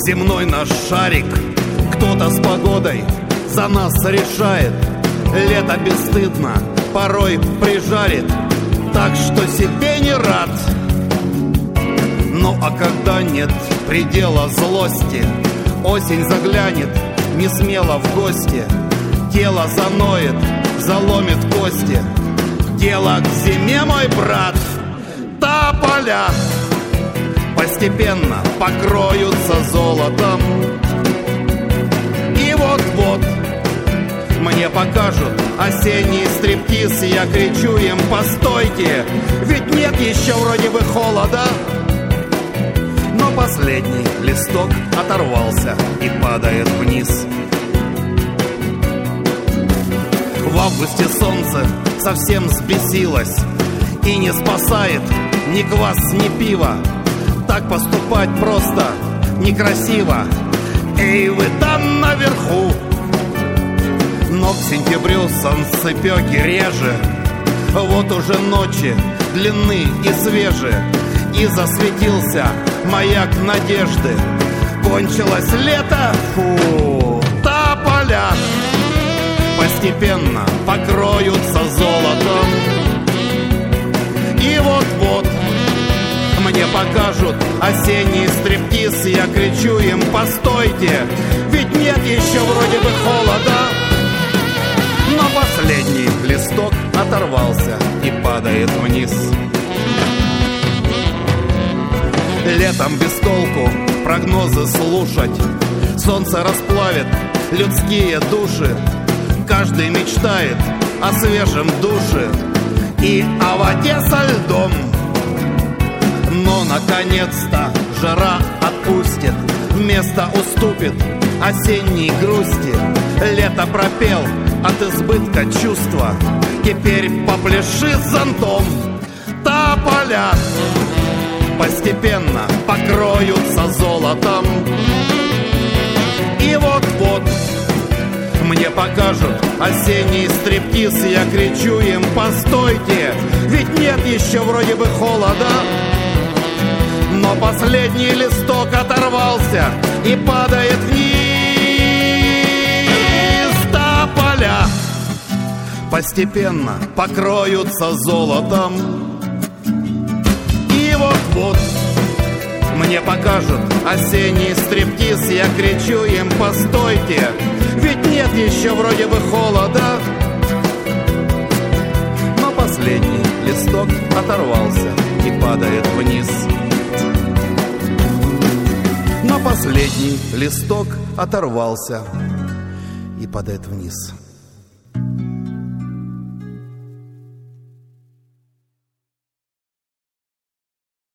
земной наш шарик кто-то с погодой за нас решает. Лето бесстыдно порой прижарит, так что себе не рад. Ну а когда нет предела злости, осень заглянет несмело в гости. Тело заноет, заломит кости. Дело к зиме, мой брат. Тополя постепенно покроются золотом. И вот-вот мне покажут осенний стриптиз. Я кричу им: постойте, ведь нет еще вроде бы холода. Но последний листок оторвался и падает вниз. В августе солнце совсем взбесилось и не спасает ни квас, ни пиво. Так поступать просто некрасиво. Эй, вы там наверху! Но к сентябрю солнцепёки реже. Вот уже ночи длинны и свежи, и засветился маяк надежды. Кончилось лето, фу, тополя постепенно покроются золотом. И вот-вот мне покажут осенний стриптиз. Я кричу им: постойте, ведь нет еще вроде бы холода. Но последний листок оторвался и падает вниз. Летом без толку прогнозы слушать. Солнце расплавит людские души. Каждый мечтает о свежем душе и о воде со льдом. Но наконец-то жара отпустит, место уступит осенней грусти. Лето пропел от избытка чувства, теперь попляши с зонтом. Тополя постепенно покроются золотом. И вот-вот мне покажут осенний стриптиз. Я кричу им: постойте, ведь нет еще вроде бы холода. Но последний листок оторвался и падает вниз. Тополя постепенно покроются золотом. И вот-вот мне покажут осенний стриптиз. Я кричу им: постойте, ведь нет еще вроде бы холода. Но последний листок оторвался и падает вниз. Но последний листок оторвался и падает вниз.